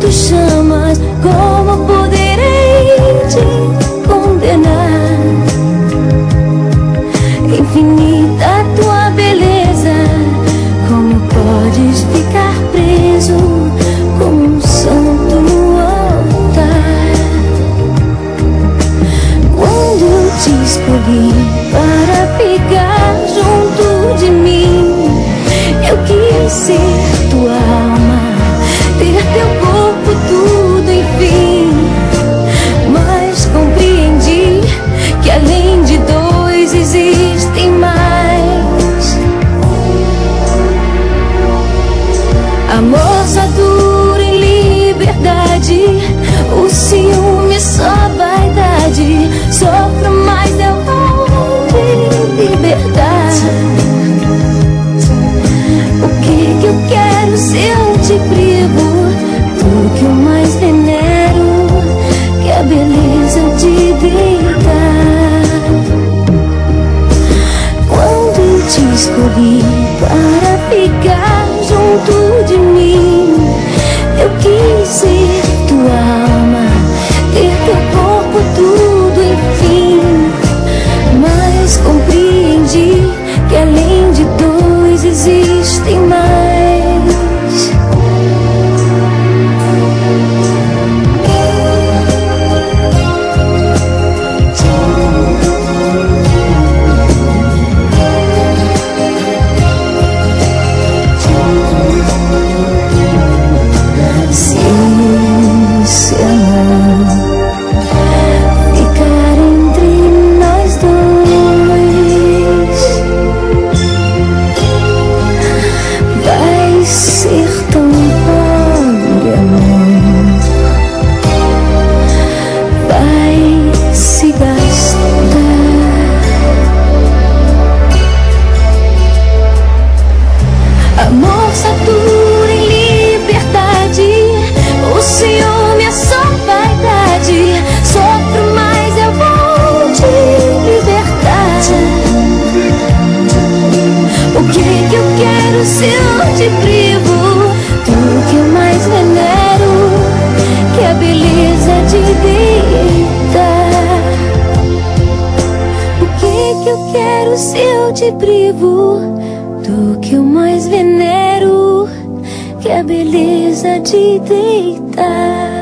tu chamas, como poderei te condenar? Infinita tua beleza, como podes ficar preso como um santo altar? Quando eu te escolhi para ficar junto de mim, eu quis ser tua alma, ter teu corpo, tudo, enfim. Mas compreendi que além de dois existem mais. Amor só dura em liberdade, o ciúme é só vaidade. Sofro, mas eu vou te libertar. O que eu quero se eu te privo do que eu mais venero, que é a beleza de deitar? Quando eu te escolhi para ficar junto de mim, eu quis ser tua alma, ter teu corpo, tudo, enfim. Mas compreendi que além de dois existem mais. Se amar ficar entre nós dois, vai ser tão pobre, amor, vai se gastar. Amor só dura em liberdade, o ciúme é só vaidade. Sofro, mas eu vou te libertar. O que eu quero se eu te privo do que eu mais venero, que é a beleza de deitar? O que eu quero se eu te privo do que eu mais venero, que é a beleza de deitar?